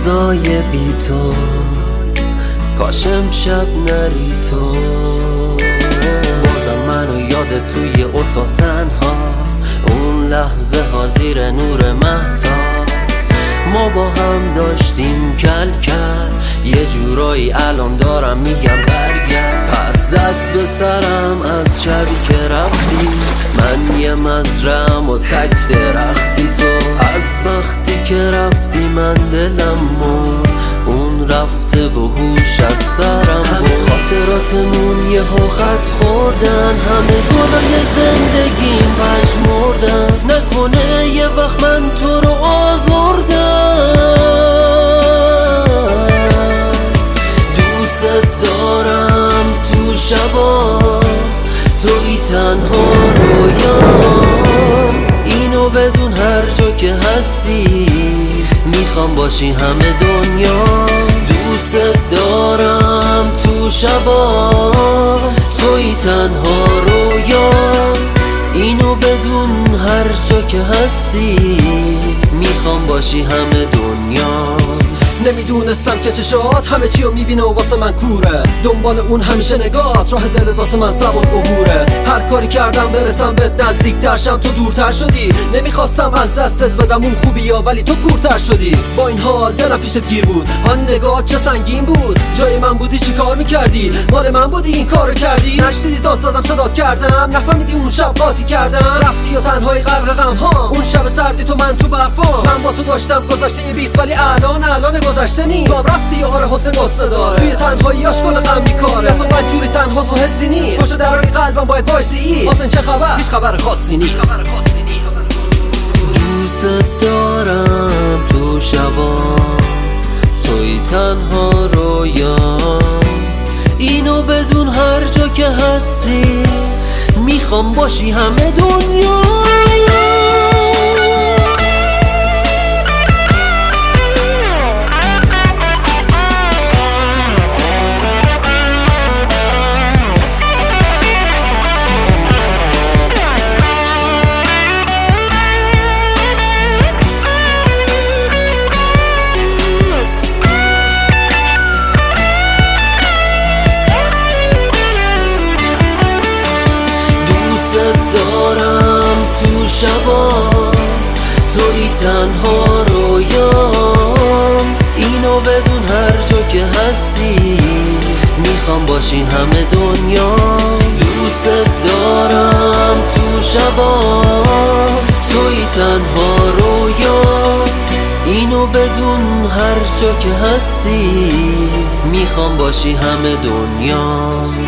روزای بی تو، کاش امشب نری تو. بازم منو یاد توی اتاق تنها، اون لحظه ها زیر نور مهتاب، ما با هم داشتیم کل یه جورایی الان دارم میگم برگرد. پس زد به سرم از شبی که رفتی، من یه مزرعم و تک درختی تو. از وقتی که رفتی من دلم مرد، اون رفته و هوش از سرم برد. خاطراتمون یه خط خوردن، همه گلای زندگیم پژمردن. نکنه یه وقت من تو رو آزردم. دوست دارم تو شبا، توی تنها رویام. اینو بدون هر جا که هستی، میخوام باشی همه دنیا. دوست دارم تو شبا، توی تنها رویام. اینو بدون هر جا که هستی، میخوام باشی همه دنیا. نمیدونستم که چشات همه چی رو میبینه و واسه من کوره. دنبال اون همیشه نگات، راه دلت واسه من سبک عبوره. هر کاری کردم برسم بهت نزدیک‌تر شم، تو دورتر شدی. نمیخواستم از دستت بدم اون خوبیا، ولی تو کورتر شدی. با این حال دلم پیشت گیر بود، آن نگات چه سنگین بود. جای من بودی چی کار میکردی؟ مال من بودی این کارو کردی؟ نشنیدی داد زدم صدات کردم؟ نفهمیدی اون شب قاطی کردم؟ رفتی و تنهایی غرق غم ها، اون شب سردی تو من تو برفام. من با تو داشتم گذشته 20، ولی الان گذشته نیست. تو رفتی آره حسین قصه داره، توی تنهایی عشق غم میکاره. اصلا بدجوری تنهاست و حسی نیست، پشت درای قلبم باید وایسی. حسین چه خبر؟ هیچ خبر خاصی نیست. دوست دارم تو شبا، توی تنها رویام. اینو بدون هر جا که هستی، میخوام باشی همه دنیا. شبا توی تنها رویام. اینو بدون هر جا که هستی، میخوام باشی همه دنیا. دوست دارم تو شبا، توی تنها رویام. اینو بدون هر جا که هستی، میخوام باشی همه دنیا.